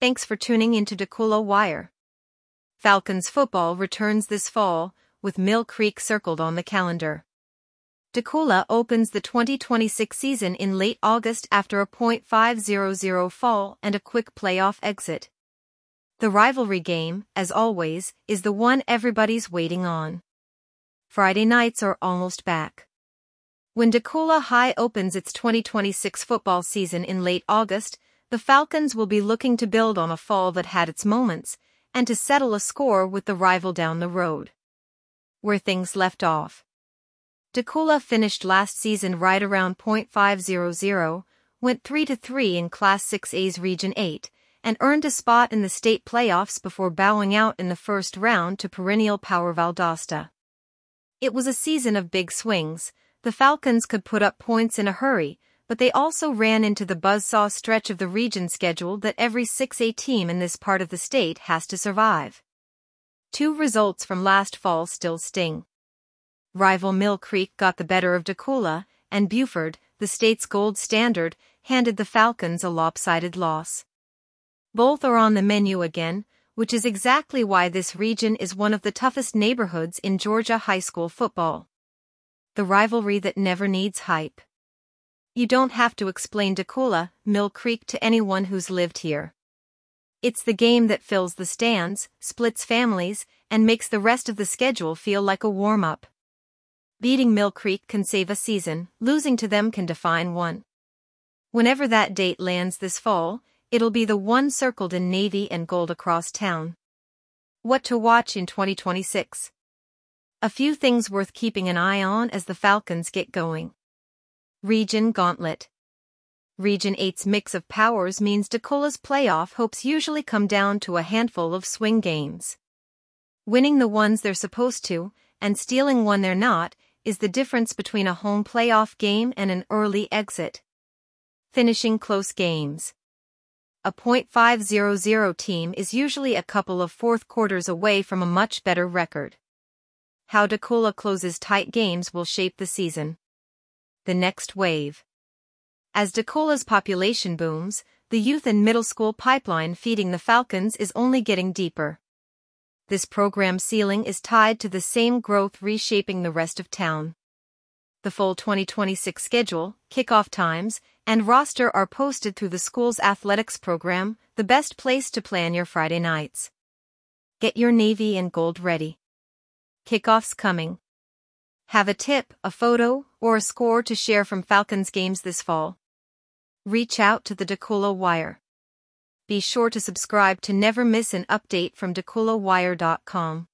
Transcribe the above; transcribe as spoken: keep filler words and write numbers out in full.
Thanks for tuning into Decula Wire. Falcons football returns this fall, with Mill Creek circled on the calendar. Decula opens the twenty twenty-six season in late August after a point five hundred fall and a quick playoff exit. The rivalry game, as always, is the one everybody's waiting on. Friday nights are almost back. When Decula High opens its twenty twenty-six football season in late August, the Falcons will be looking to build on a fall that had its moments, and to settle a score with the rival down the road. Where things left off. Decula finished last season right around point five hundred, went three to three in Class six A's Region eight, and earned a spot in the state playoffs before bowing out in the first round to perennial power Valdosta. It was a season of big swings. The Falcons could put up points in a hurry, but they also ran into the buzzsaw stretch of the region schedule that every six A team in this part of the state has to survive. Two results from last fall still sting. Rival Mill Creek got the better of Decula, and Buford, the state's gold standard, handed the Falcons a lopsided loss. Both are on the menu again, which is exactly why this region is one of the toughest neighborhoods in Georgia high school football. The rivalry that never needs hype. You don't have to explain Decula, Mill Creek to anyone who's lived here. It's the game that fills the stands, splits families, and makes the rest of the schedule feel like a warm-up. Beating Mill Creek can save a season, losing to them can define one. Whenever that date lands this fall, it'll be the one circled in navy and gold across town. What to watch in twenty twenty-six? A few things worth keeping an eye on as the Falcons get going. Region Gauntlet. Region eight's mix of powers means Decula's playoff hopes usually come down to a handful of swing games. Winning the ones they're supposed to, and stealing one they're not, is the difference between a home playoff game and an early exit. Finishing close games. A point five hundred team is usually a couple of fourth quarters away from a much better record. How Decula closes tight games will shape the season. The next wave. As Decula's population booms, the youth and middle school pipeline feeding the Falcons is only getting deeper. This program ceiling is tied to the same growth reshaping the rest of town. The full twenty twenty-six schedule, kickoff times, and roster are posted through the school's athletics program, the best place to plan your Friday nights. Get your navy and gold ready. Kickoff's coming. Have a tip, a photo, or a score to share from Falcons games this fall? Reach out to the Decula Wire. Be sure to subscribe to never miss an update from Decula Wire dot com.